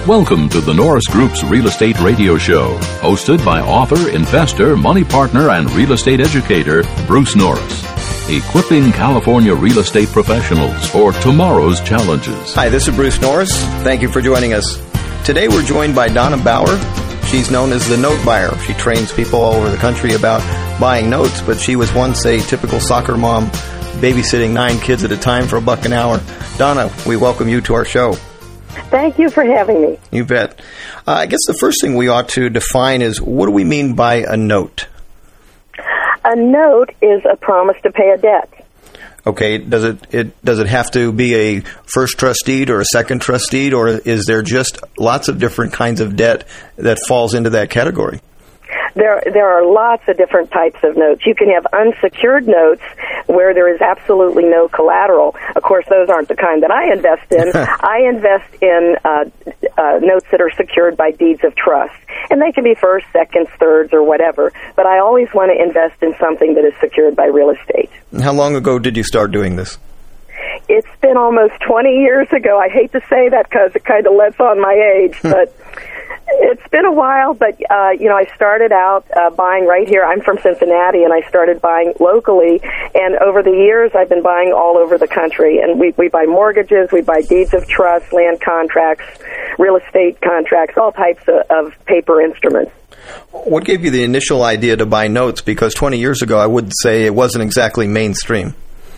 Welcome to the Norris Group's Real Estate Radio Show, hosted by author, investor, money partner, and real estate educator, Bruce Norris. Equipping California real estate professionals for tomorrow's challenges. Hi, this is Bruce Norris. Thank you for joining us. Today we're joined by Donna Bauer. She's known as the note buyer. She trains people all over the country about buying notes, but she was once a typical soccer mom, babysitting 9 kids at a time for $1 an hour. Donna, we welcome you to our show. Thank you for having me. You bet. I guess the first thing we ought to define is, what do we mean by a note? A note is a promise to pay a debt. Okay, does it have to be a first trust deed or a second trust deed, or is there just lots of different kinds of debt that falls into that category? There are lots of different types of notes. You can have unsecured notes where there is absolutely no collateral. Of course, those aren't the kind that I invest in. I invest in notes that are secured by deeds of trust. And they can be first, seconds, thirds, or whatever. But I always want to invest in something that is secured by real estate. How long ago did you start doing this? It's been almost 20 years ago. I hate to say that because it kind of lets on my age, but it's been a while. But, I started out buying right here. I'm from Cincinnati, and I started buying locally. And over the years, I've been buying all over the country. And we buy mortgages, we buy deeds of trust, land contracts, real estate contracts, all types of paper instruments. What gave you the initial idea to buy notes? Because 20 years ago, I would say it wasn't exactly mainstream.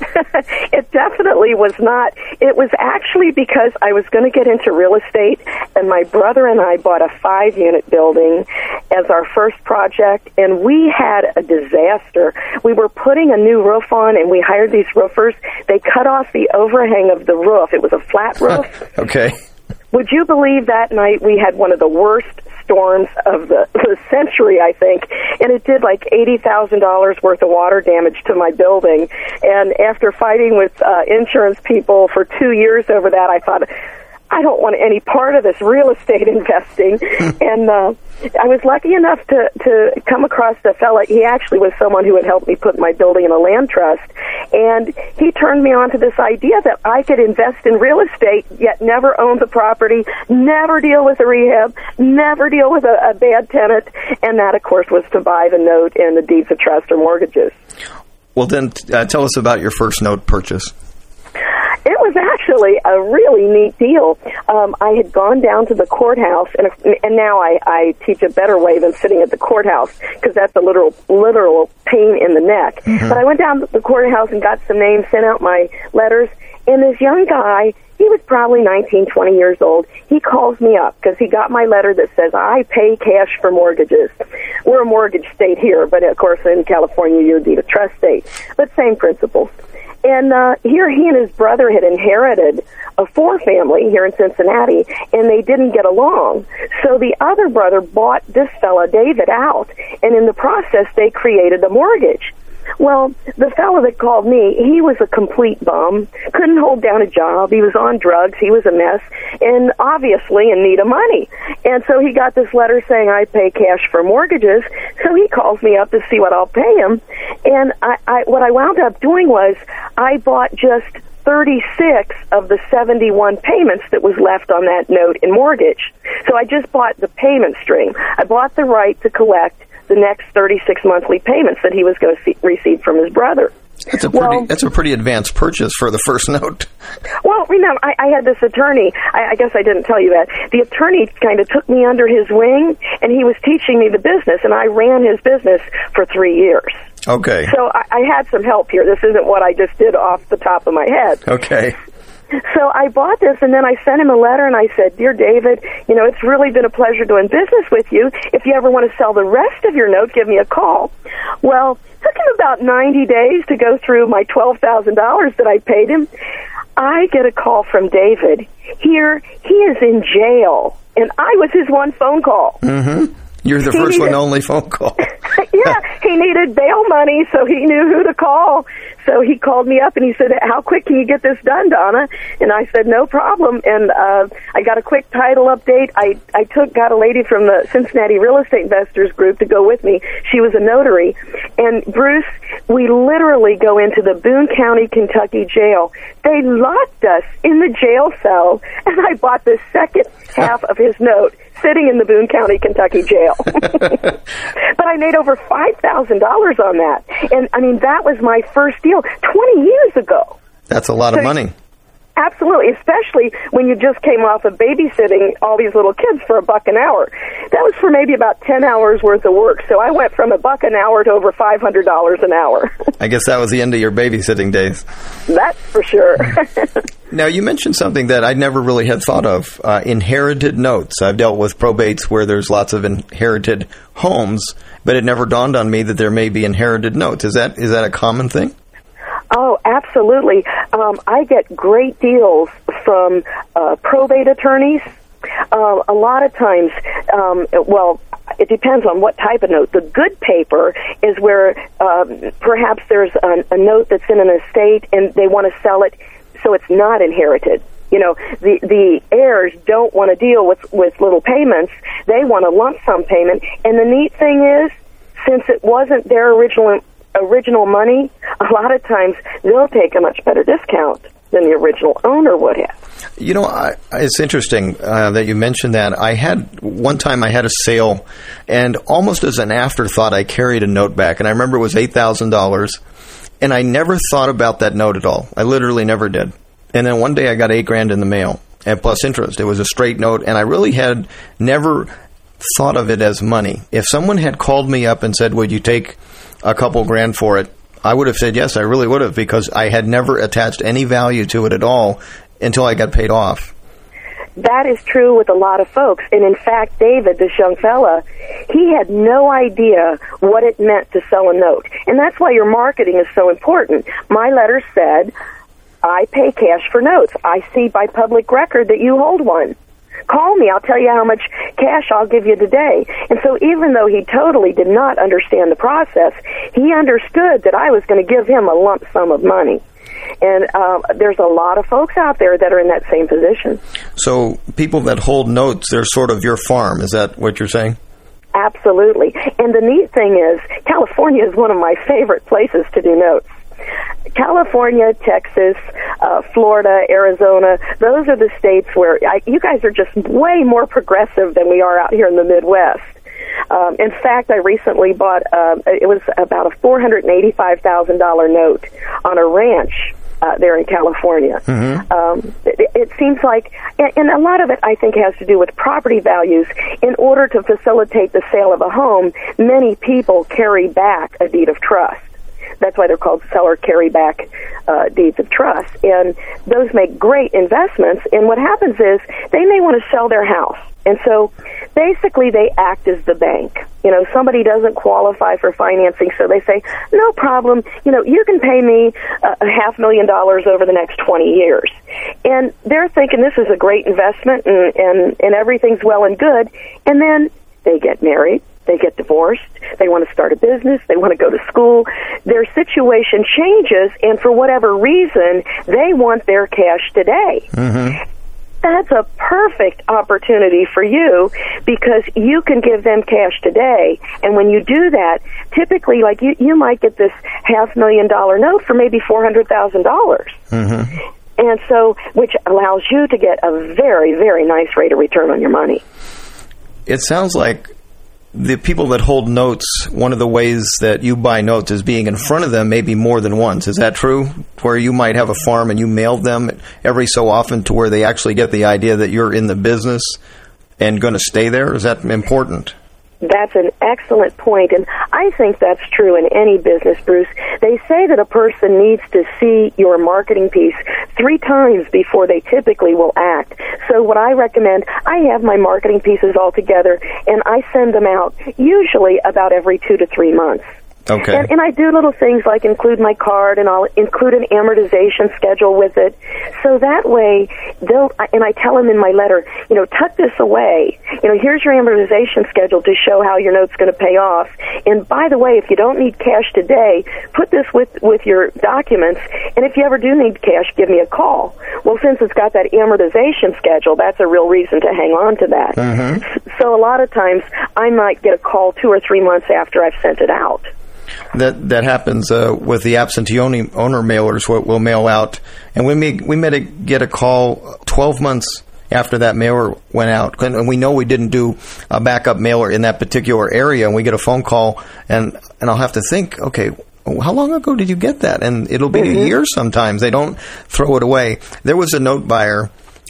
It definitely was not. It was actually because I was going to get into real estate, and my brother and I bought a 5-unit building as our first project, and we had a disaster. We were putting a new roof on, and we hired these roofers. They cut off the overhang of the roof. It was a flat roof. Okay. Would you believe that night we had one of the worst storms of the century, I think, and it did like $80,000 worth of water damage to my building. And after fighting with insurance people for 2 years over that, I thought, I don't want any part of this real estate investing. And I was lucky enough to come across the fella. He actually was someone who had helped me put my building in a land trust. And he turned me on to this idea that I could invest in real estate, yet never own the property, never deal with a rehab, never deal with a bad tenant. And that, of course, was to buy the note in the deeds of trust or mortgages. Well, then tell us about your first note purchase. It was actually a really neat deal. I had gone down to the courthouse, and now I teach a better way than sitting at the courthouse, because that's a literal pain in the neck. Mm-hmm. But I went down to the courthouse and got some names, sent out my letters, and this young guy, he was probably 19, 20 years old. He calls me up because he got my letter that says, I pay cash for mortgages. We're a mortgage state here, but of course in California you're a deed of trust state. But same principle. And here he and his brother had inherited a 4-family here in Cincinnati, and they didn't get along. So the other brother bought this fella, David, out, and in the process they created a mortgage. Well, the fellow that called me, he was a complete bum, couldn't hold down a job, he was on drugs, he was a mess, and obviously in need of money. And so he got this letter saying, I pay cash for mortgages, so he calls me up to see what I'll pay him. And what I wound up doing was, I bought just 36 of the 71 payments that was left on that note in mortgage. So I just bought the payment stream. I bought the right to collect the next 36 monthly payments that he was going to receive from his brother. That's a pretty advanced purchase for the first note. Well, remember, I had this attorney. I guess I didn't tell you that. The attorney kind of took me under his wing, and he was teaching me the business, and I ran his business for 3 years. Okay. So I had some help here. This isn't what I just did off the top of my head. Okay. So I bought this, and then I sent him a letter, and I said, Dear David, it's really been a pleasure doing business with you. If you ever want to sell the rest of your note, give me a call. Well, it took him about 90 days to go through my $12,000 that I paid him. I get a call from David. Here, he is in jail, and I was his one phone call. Mm-hmm. You're the first and only phone call. Yeah, he needed bail money, so he knew who to call. So he called me up and he said, how quick can you get this done, Donna? And I said, no problem. And I got a quick title update. I got a lady from the Cincinnati Real Estate Investors Group to go with me. She was a notary. And Bruce, we literally go into the Boone County, Kentucky jail. They locked us in the jail cell, and I bought the second half of his note sitting in the Boone County, Kentucky jail. But I made over $5,000 on that. And, I mean, that was my first deal 20 years ago. That's a lot of money. Absolutely, especially when you just came off of babysitting all these little kids for $1 an hour. That was for maybe about 10 hours worth of work. So I went from $1 an hour to over $500 an hour. I guess that was the end of your babysitting days. That's for sure. Now, you mentioned something that I never really had thought of, inherited notes. I've dealt with probates where there's lots of inherited homes, but it never dawned on me that there may be inherited notes. Is that a common thing? Oh, absolutely. I get great deals from probate attorneys. A lot of times, it depends on what type of note. The good paper is where perhaps there's a note that's in an estate and they want to sell it so it's not inherited. You know, the heirs don't want to deal with little payments. They want a lump sum payment. And the neat thing is, since it wasn't their original money, a lot of times they'll take a much better discount than the original owner would have. You know, it's interesting that you mentioned that. One time I had a sale, and almost as an afterthought, I carried a note back, and I remember it was $8,000, and I never thought about that note at all. I literally never did. And then one day I got $8,000 in the mail, and plus interest. It was a straight note, and I really had never thought of it as money. If someone had called me up and said, would you take a couple grand for it, I would have said yes, I really would have, because I had never attached any value to it at all until I got paid off. That is true with a lot of folks. And in fact, David, this young fella, he had no idea what it meant to sell a note. And that's why your marketing is so important. My letter said, I pay cash for notes. I see by public record that you hold one. Call me. I'll tell you how much cash I'll give you today. And so even though he totally did not understand the process, he understood that I was going to give him a lump sum of money. And there's a lot of folks out there that are in that same position. So people that hold notes, they're sort of your farm. Is that what you're saying? Absolutely. And the neat thing is, California is one of my favorite places to do notes. California, Texas, Florida, Arizona, those are the states where you guys are just way more progressive than we are out here in the Midwest. In fact, I recently bought, it was about a $485,000 note on a ranch there in California. Mm-hmm. It seems like, and a lot of it I think has to do with property values. In order to facilitate the sale of a home, many people carry back a deed of trust. That's why they're called seller carryback deeds of trust. And those make great investments. And what happens is they may want to sell their house. And so basically they act as the bank. You know, somebody doesn't qualify for financing, so they say, no problem, you know, you can pay me $500,000 over the next 20 years. And they're thinking this is a great investment and everything's well and good. And then they get married. They get divorced. They want to start a business. They want to go to school. Their situation changes, and for whatever reason, they want their cash today. Mm-hmm. That's a perfect opportunity for you because you can give them cash today. And when you do that, typically, like you might get this $500,000 note for maybe $400,000. Mm-hmm. And so, which allows you to get a very, very nice rate of return on your money. It sounds like the people that hold notes, one of the ways that you buy notes is being in front of them maybe more than once. Is that true? Where you might have a farm and you mail them every so often to where they actually get the idea that you're in the business and going to stay there? Is that important? That's an excellent point, and I think that's true in any business, Bruce. They say that a person needs to see your marketing piece 3 times before they typically will act. So what I recommend, I have my marketing pieces all together, and I send them out usually about every 2 to 3 months. Okay. And I do little things like include my card, and I'll include an amortization schedule with it. So that way, and I tell them in my letter, tuck this away. Here's your amortization schedule to show how your note's going to pay off. And by the way, if you don't need cash today, put this with your documents. And if you ever do need cash, give me a call. Well, since it's got that amortization schedule, that's a real reason to hang on to that. Mm-hmm. So a lot of times, I might get a call 2 or 3 months after I've sent it out. That happens with the absentee owner mailers. We'll mail out, and we may get a call 12 months after that mailer went out, and we know we didn't do a backup mailer in that particular area, and we get a phone call, and I'll have to think, okay, how long ago did you get that? And it'll be a year sometimes. They don't throw it away. There was a note buyer.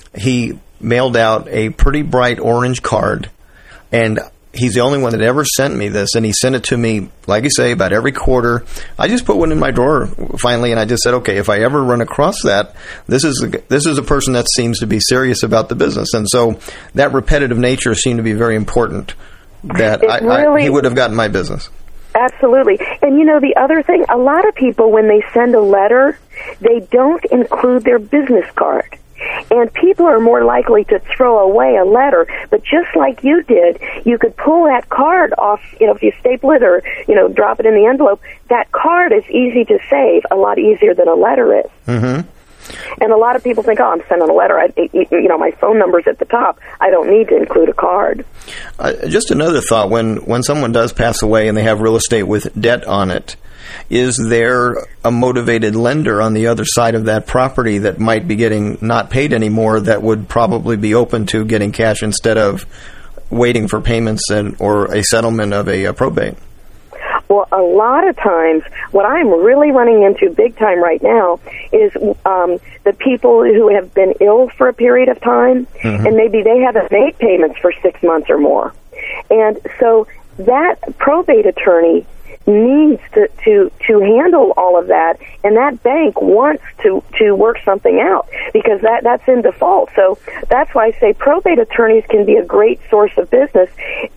He mailed out a pretty bright orange card, and he's the only one that ever sent me this, and he sent it to me, like you say, about every quarter. I just put one in my drawer finally, and I just said, okay, if I ever run across that, this is a person that seems to be serious about the business. And so that repetitive nature seemed to be very important, that he would have gotten my business. Absolutely. And the other thing, a lot of people, when they send a letter, they don't include their business card. And people are more likely to throw away a letter. But just like you did, you could pull that card off, if you staple it or, drop it in the envelope. That card is easy to save, a lot easier than a letter is. Mm-hmm. And a lot of people think, I'm sending a letter. My phone number's at the top. I don't need to include a card. Just another thought, when someone does pass away and they have real estate with debt on it, is there a motivated lender on the other side of that property that might be getting not paid anymore that would probably be open to getting cash instead of waiting for payments or a settlement of a probate? Well, a lot of times, what I'm really running into big time right now is the people who have been ill for a period of time, and maybe they haven't made payments for 6 months or more. And so that probate attorney needs to handle all of that, and that bank wants to work something out because that's in default. So that's why I say probate attorneys can be a great source of business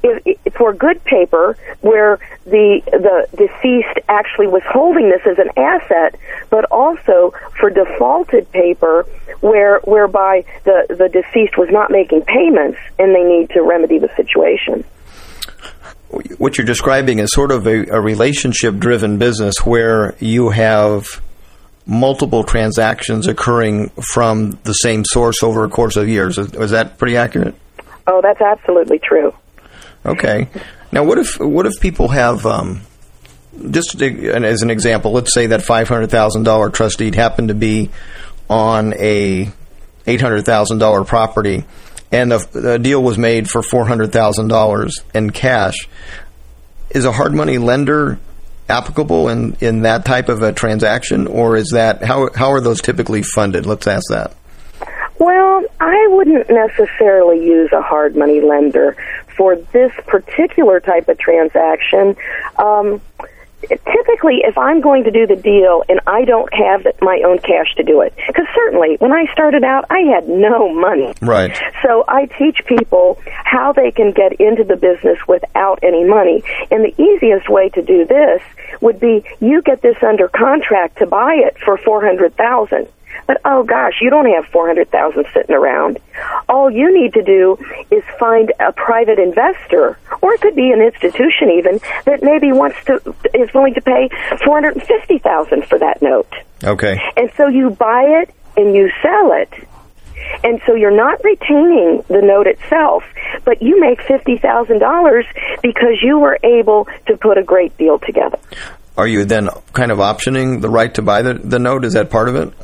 for good paper where the deceased actually was holding this as an asset, but also for defaulted paper whereby the deceased was not making payments and they need to remedy the situation. What you're describing is sort of a relationship-driven business where you have multiple transactions occurring from the same source over a course of years. Is that pretty accurate? Oh, that's absolutely true. Okay. Now, what if people have, just as an example, let's say that $500,000 trust deed happened to be on a $800,000 property, and the deal was made for $400,000 in cash. Is a hard money lender applicable in that type of a transaction, or is that how are those typically funded? Let's ask that. Well, I wouldn't necessarily use a hard money lender for this particular type of transaction. Typically, if I'm going to do the deal and I don't have my own cash to do it, because certainly when I started out, I had no money. Right. So I teach people how they can get into the business without any money. And the easiest way to do this would be you get this under contract to buy it for $400,000. But, oh, gosh, you don't have $400,000 sitting around. All you need to do is find a private investor, or it could be an institution even, that maybe is willing to pay $450,000 for that note. Okay. And so you buy it and you sell it. And so you're not retaining the note itself, but you make $50,000 because you were able to put a great deal together. Are you then kind of optioning the right to buy the note? Is that part of it?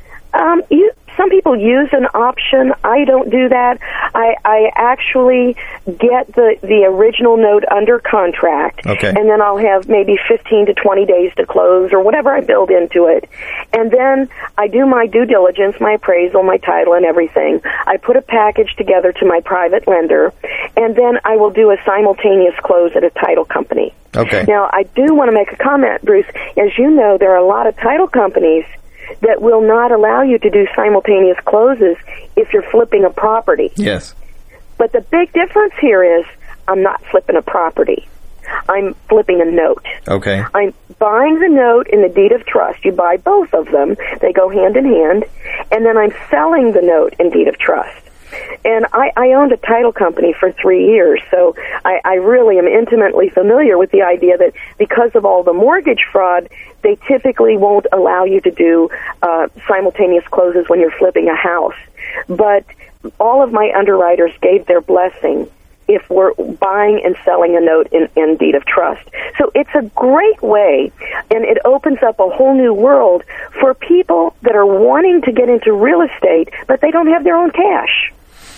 Some people use an option. I don't do that. I actually get the original note under contract, okay, and then I'll have maybe 15 to 20 days to close or whatever I build into it. And then I do my due diligence, my appraisal, my title, and everything. I put a package together to my private lender, and then I will do a simultaneous close at a title company. Okay. Now, I do want to make a comment, Bruce. As you know, there are a lot of title companies that will not allow you to do simultaneous closes if you're flipping a property. Yes. But the big difference here is I'm not flipping a property. I'm flipping a note. Okay. I'm buying the note in the deed of trust. You buy both of them. They go hand in hand. And then I'm selling the note in deed of trust. And I owned a title company for 3 years, so I really am intimately familiar with the idea that because of all the mortgage fraud, they typically won't allow you to do simultaneous closes when you're flipping a house. But all of my underwriters gave their blessing if we're buying and selling a note in deed of trust. So it's a great way, and it opens up a whole new world for people that are wanting to get into real estate, but they don't have their own cash.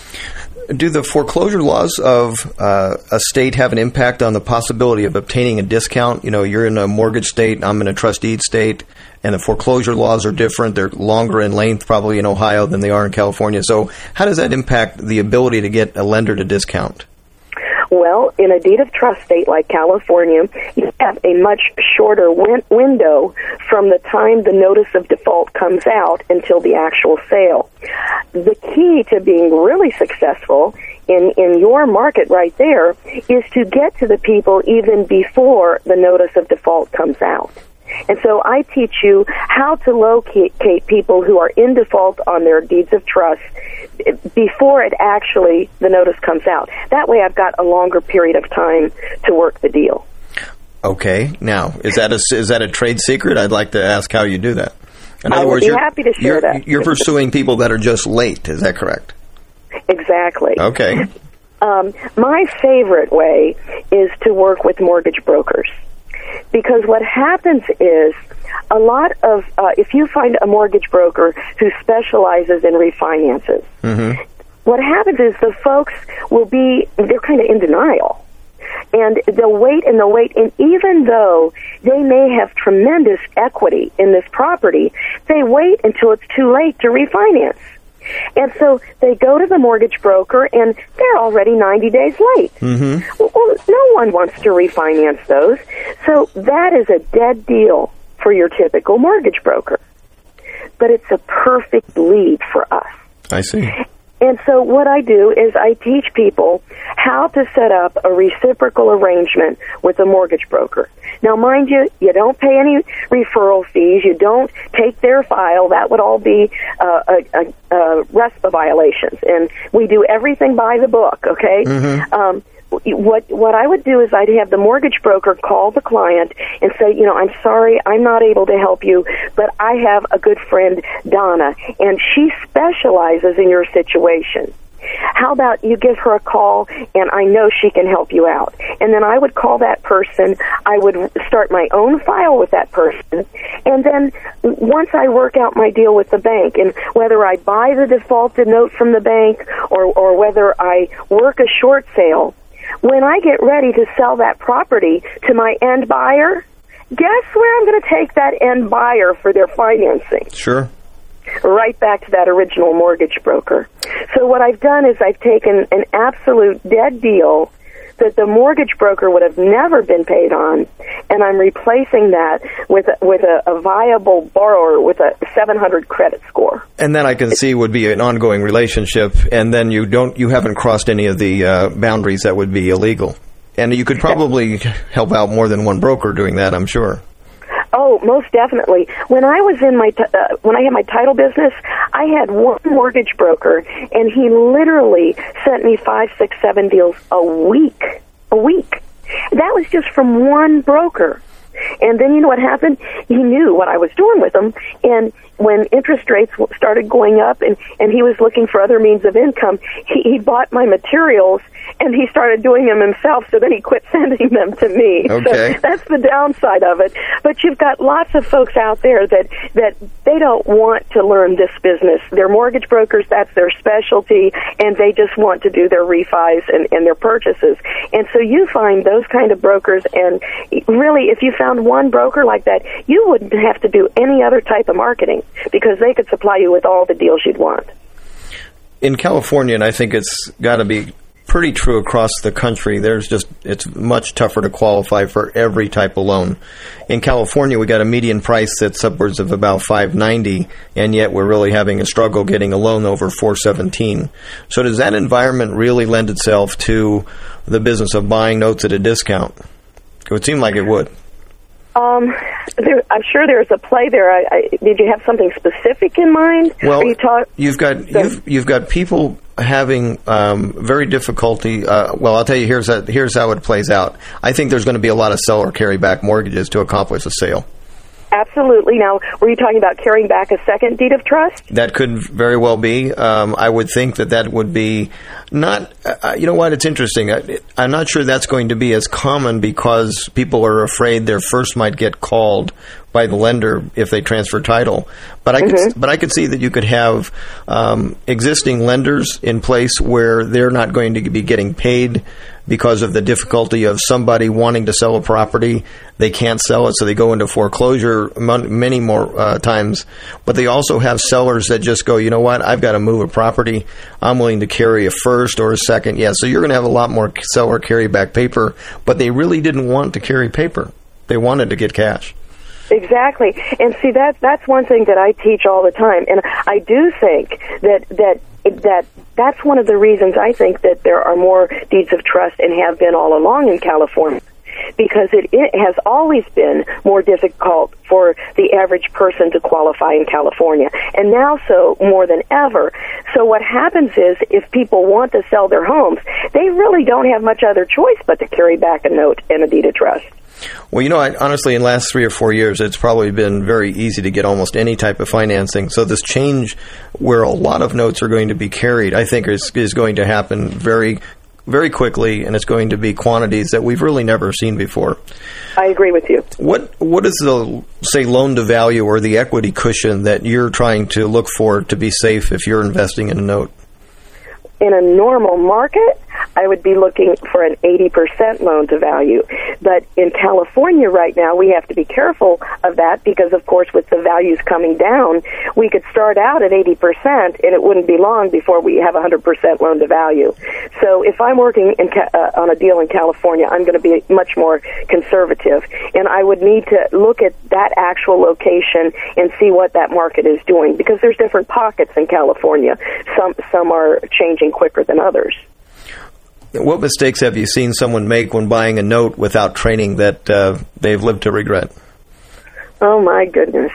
Do the foreclosure laws of a state have an impact on the possibility of obtaining a discount? You know, you're in a mortgage state, I'm in a trust deed state, and the foreclosure laws are different. They're longer in length probably in Ohio than they are in California. So how does that impact the ability to get a lender to discount? Well, in a deed of trust state like California, you have a much shorter window from the time the notice of default comes out until the actual sale. The key to being really successful in your market right there is to get to the people even before the notice of default comes out. And so I teach you how to locate people who are in default on their deeds of trust before the notice comes out. That way I've got a longer period of time to work the deal. Okay. Now, is that a trade secret? I'd like to ask how you do that. In other I would words, be happy to share that. You're pursuing people that are just late. Is that correct? Exactly. Okay. My favorite way is to work with mortgage brokers. Because what happens is a lot of, if you find a mortgage broker who specializes in refinances, what happens is the folks they're kind of in denial. And they'll wait, and even though they may have tremendous equity in this property, they wait until it's too late to refinance. And so they go to the mortgage broker, and they're already 90 days late. Well, no one wants to refinance those. So that is a dead deal for your typical mortgage broker. But it's a perfect lead for us. I see. And so what I do is I teach people how to set up a reciprocal arrangement with a mortgage broker. Now, mind you, you don't pay any referral fees. You don't take their file. That would all be RESPA violations. And we do everything by the book, okay? What I would do is I'd have the mortgage broker call the client and say, you know, I'm sorry, I'm not able to help you, but I have a good friend, Donna, and she specializes in your situation. How about you give her a call, and I know she can help you out. And then I would call that person. I would start my own file with that person. And then once I work out my deal with the bank, and whether I buy the defaulted note from the bank or whether I work a short sale, when I get ready to sell that property to my end buyer, guess where I'm going to take that end buyer for their financing? Sure. Right back to that original mortgage broker. So what I've done is I've taken an absolute dead deal that the mortgage broker would have never been paid on, and I'm replacing that with a viable borrower with a 700 credit score. And that I can see would be an ongoing relationship, and then you haven't crossed any of the boundaries that would be illegal. And you could probably help out more than one broker doing that, I'm sure. Oh, most definitely. When I was in when I had my title business, I had one mortgage broker, and he literally sent me 5, 6, 7 deals a week. That was just from one broker. And then you know what happened? He knew what I was doing with them, and when interest rates started going up and he was looking for other means of income, he bought my materials and he started doing them himself, so then he quit sending them to me. Okay. So that's the downside of it. But you've got lots of folks out there that they don't want to learn this business. They're mortgage brokers, that's their specialty, and they just want to do their refis and their purchases. And so you find those kind of brokers, and really, if you found one broker like that, you wouldn't have to do any other type of marketing, because they could supply you with all the deals you'd want. In California, and I think it's got to be pretty true across the country, it's much tougher to qualify for every type of loan. In California, we got a median price that's upwards of about $590, and yet we're really having a struggle getting a loan over $417. So does that environment really lend itself to the business of buying notes at a discount? It would seem like it would. I'm sure there's a play there. Did you have something specific in mind? Well, you've got people having very difficulty. Well, I'll tell you. Here's how it plays out. I think there's going to be a lot of seller carryback mortgages to accomplish a sale. Absolutely. Now, were you talking about carrying back a second deed of trust? That could very well be. I would think that would be not. You know what? It's interesting. I'm not sure that's going to be as common because people are afraid their first might get called by the lender if they transfer title. But I could see that you could have existing lenders in place where they're not going to be getting paid because of the difficulty of somebody wanting to sell a property. They can't sell it, so they go into foreclosure many more times. But they also have sellers that just go, you know what, I've got to move a property. I'm willing to carry a first or a second. Yeah, so you're going to have a lot more seller carryback paper, but they really didn't want to carry paper. They wanted to get cash. Exactly. And see, that's one thing that I teach all the time. And I do think that's one of the reasons I think that there are more deeds of trust and have been all along in California, because it has always been more difficult for the average person to qualify in California, and now so more than ever. So what happens is, if people want to sell their homes, they really don't have much other choice but to carry back a note and a deed of trust. Well, you know, honestly, in the last 3 or 4 years, it's probably been very easy to get almost any type of financing. So this change where a lot of notes are going to be carried, I think is going to happen very, very quickly, and it's going to be quantities that we've really never seen before. I agree with you. What is the, say, loan-to-value or the equity cushion that you're trying to look for to be safe if you're investing in a note? In a normal market, I would be looking for an 80% loan-to-value. But in California right now, we have to be careful of that because, of course, with the values coming down, we could start out at 80%, and it wouldn't be long before we have 100% loan-to-value. So if I'm working on a deal in California, I'm going to be much more conservative, and I would need to look at that actual location and see what that market is doing, because there's different pockets in California. Some are changing quicker than others. What mistakes have you seen someone make when buying a note without training that they've lived to regret? Oh, my goodness.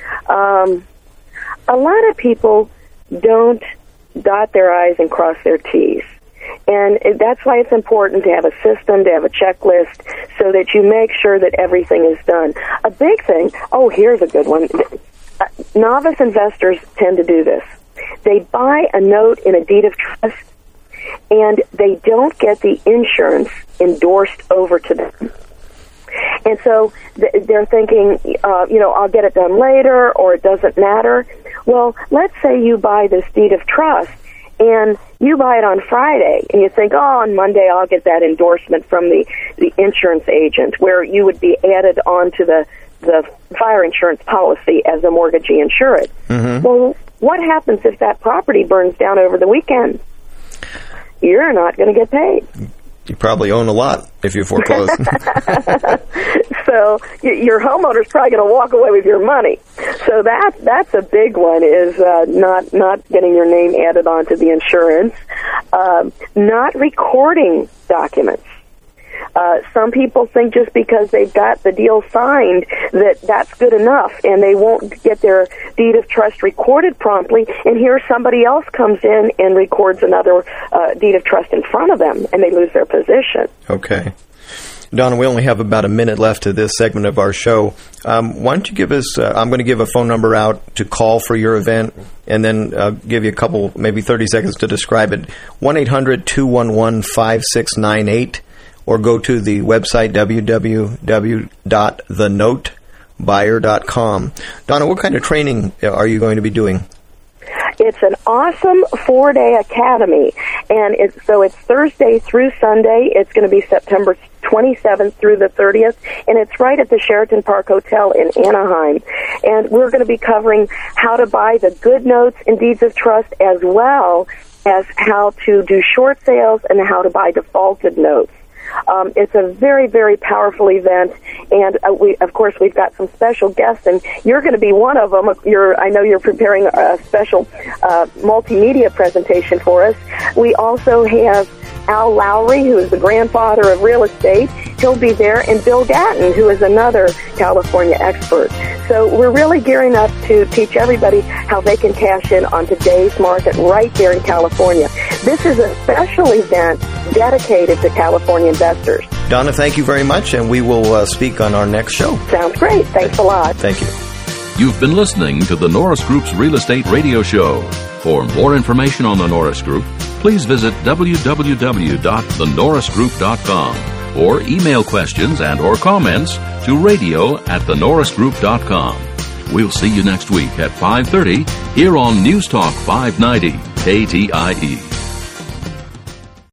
A lot of people don't dot their I's and cross their T's. And that's why it's important to have a system, to have a checklist, so that you make sure that everything is done. A big thing, here's a good one. Novice investors tend to do this. They buy a note in a deed of trust, and they don't get the insurance endorsed over to them. And so they're thinking, I'll get it done later, or it doesn't matter. Well, let's say you buy this deed of trust, and you buy it on Friday, and you think, on Monday I'll get that endorsement from the insurance agent, where you would be added onto the fire insurance policy as a mortgagee insured. Mm-hmm. Well, what happens if that property burns down over the weekend? You're not going to get paid. You probably own a lot if you foreclose. So your homeowner's probably going to walk away with your money. So that's a big one, is not getting your name added onto the insurance, not recording documents. Some people think just because they've got the deal signed that's good enough, and they won't get their deed of trust recorded promptly, and here somebody else comes in and records another deed of trust in front of them, and they lose their position. Okay. Donna, we only have about a minute left to this segment of our show. Why don't you give us, I'm going to give a phone number out to call for your event, and then give you a couple, maybe 30 seconds to describe it. 1-800-211-5698. Or go to the website, www.thenotebuyer.com. Donna, what kind of training are you going to be doing? It's an awesome 4-day academy, and it's Thursday through Sunday. It's going to be September 27th through the 30th, and it's right at the Sheraton Park Hotel in Anaheim. And we're going to be covering how to buy the good notes and deeds of trust, as well as how to do short sales and how to buy defaulted notes. It's a very, very powerful event, and we've got some special guests, and you're going to be one of them. I know you're preparing a special multimedia presentation for us. We also have Al Lowry, who is the grandfather of real estate. he'll be there, and Bill Gatton, who is another California expert. So we're really gearing up to teach everybody how they can cash in on today's market right there in California. This is a special event dedicated to California investors. Donna, thank you very much, and we will speak on our next show. Sounds great. Thanks a lot. Thank you. You've been listening to the Norris Group's Real Estate Radio Show. For more information on the Norris Group, please visit www.thenorrisgroup.com or email questions and or comments to radio@thenorrisgroup.com. We'll see you next week at 5:30 here on News Talk 590 KTIE.